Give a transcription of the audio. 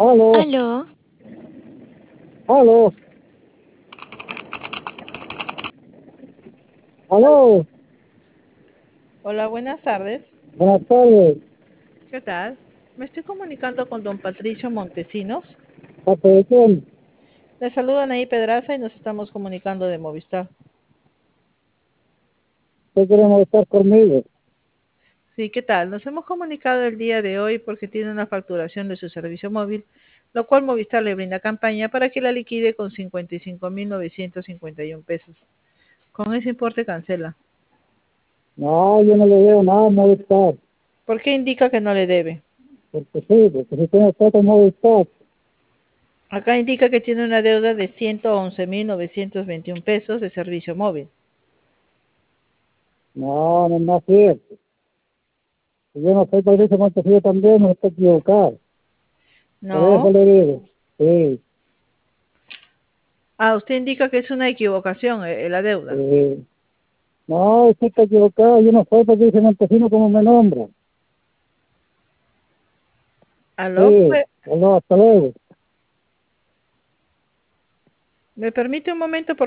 Aló, Aló, aló, aló, Hola, buenas tardes. buenas tardes, ¿Qué tal? Me estoy comunicando con don Patricio Montesinos. atención, Le saludan ahí Pedraza y nos estamos comunicando de Movistar. ¿qué queremos estar conmigo? Sí, ¿qué tal? Nos hemos comunicado el día de hoy porque tiene una facturación de su servicio móvil, lo cual Movistar le brinda campaña para que la liquide con 55.951 pesos. Con ese importe cancela. No, yo no le veo nada a Movistar, ¿Por qué indica que no le debe? porque sí, porque si tiene plata en Movistar, Acá indica que tiene una deuda de 111.921 pesos de servicio móvil. no, no es nada cierto. Si yo no soy Patricio Montesinos también, no estoy equivocado, por eso No. le digo, sí, Ah, usted indica que es una equivocación la deuda. sí. No, usted está equivocado, yo no soy Patricio Montesinos como me nombra, Aló, sí, no, hasta luego. ¿me permite un momento?